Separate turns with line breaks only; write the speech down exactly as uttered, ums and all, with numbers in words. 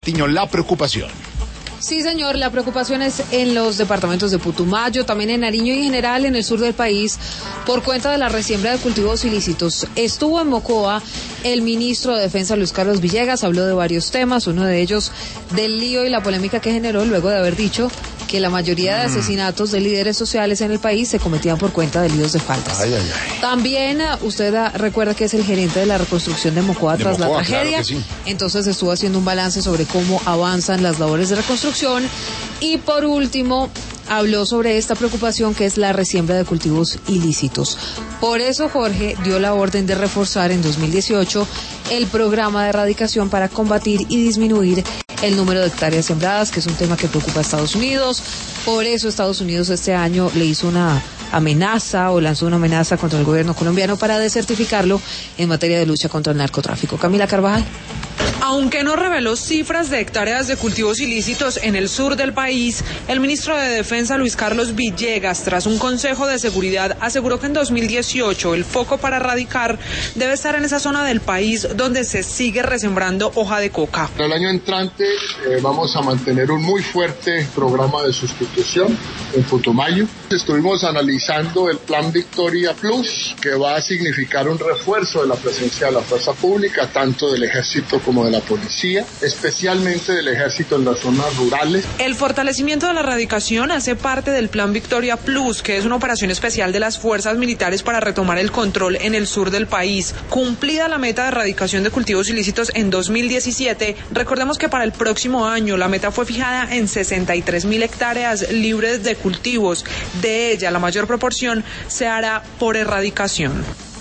La preocupación.
Sí, señor, la preocupación es en los departamentos de Putumayo, también en Nariño y en general en el sur del país por cuenta de la resiembra de cultivos ilícitos. Estuvo en Mocoa el ministro de Defensa, Luis Carlos Villegas, habló de varios temas, uno de ellos del lío y la polémica que generó luego de haber dicho que la mayoría de asesinatos de líderes sociales en el país se cometían por cuenta de líos de faldas. Ay, ay, ay. También usted recuerda que es el gerente de la reconstrucción de Mocoa tras la tragedia, claro sí. Entonces estuvo haciendo un balance sobre cómo avanzan las labores de reconstrucción y por último habló sobre esta preocupación que es la resiembra de cultivos ilícitos. Por eso Jorge dio la orden de reforzar en dos mil dieciocho el programa de erradicación para combatir y disminuir el número de hectáreas sembradas, que es un tema que preocupa a Estados Unidos. Por eso Estados Unidos este año le hizo una amenaza o lanzó una amenaza contra el gobierno colombiano para desertificarlo en materia de lucha contra el narcotráfico. Camila Carvajal.
Aunque no reveló cifras de hectáreas de cultivos ilícitos en el sur del país, el ministro de Defensa, Luis Carlos Villegas, tras un consejo de seguridad, aseguró que en dos mil dieciocho el foco para erradicar debe estar en esa zona del país donde se sigue resembrando hoja de coca.
El año entrante eh, vamos a mantener un muy fuerte programa de sustitución en Putumayo. Estuvimos analizando el Plan Victoria Plus, que va a significar un refuerzo de la presencia de la fuerza pública, tanto del ejército como de la policía, especialmente del ejército en las zonas rurales.
El fortalecimiento de la erradicación hace parte del Plan Victoria Plus, que es una operación especial de las fuerzas militares para retomar el control en el sur del país. Cumplida la meta de erradicación de cultivos ilícitos en dos mil diecisiete, recordemos que para el próximo año la meta fue fijada en sesenta y tres mil hectáreas libres de cultivos. De ella, la mayor proporción se hará por erradicación.